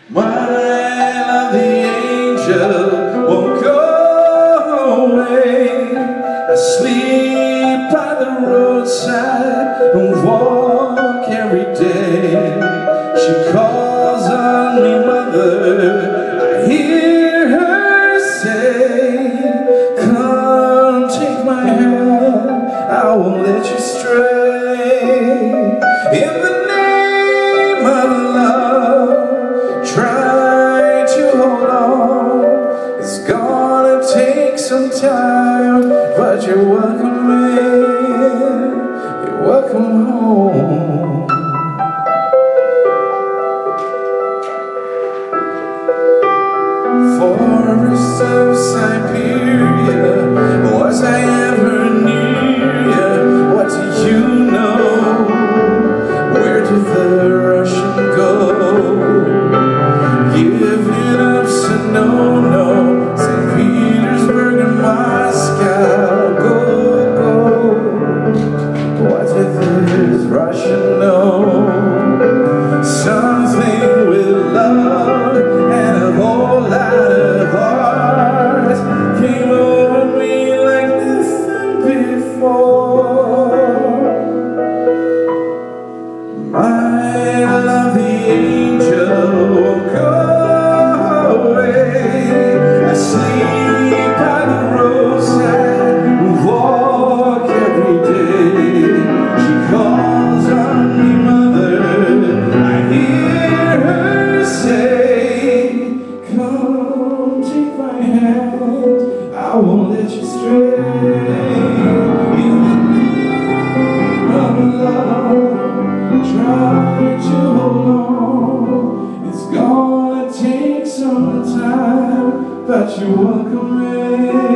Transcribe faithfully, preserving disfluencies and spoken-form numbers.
My lovely angel won't go away. I sleep by the roadside and walk every day. She calls on me, mother. I hear her say, come take my hand, I won't let you stray. In the name of love, try to hold on. It's gonna take some time, but you're welcome in, you're welcome home. Forest of Siberia, was I ever near ya? What do you know? Where did the Russian go? Giving up Sonono, Saint Petersburg and Moscow. Go, go. What did this Russian know? Something with love and a whole lot of heart came over me like nothing before. My lovely angel won't go away. I sleep by the roadside and walk every day. She calls on me, mother. I hear her say, come take my hand, I won't let you stray. In the name of love, try to hold on. It's gonna take some time, but you're welcome in.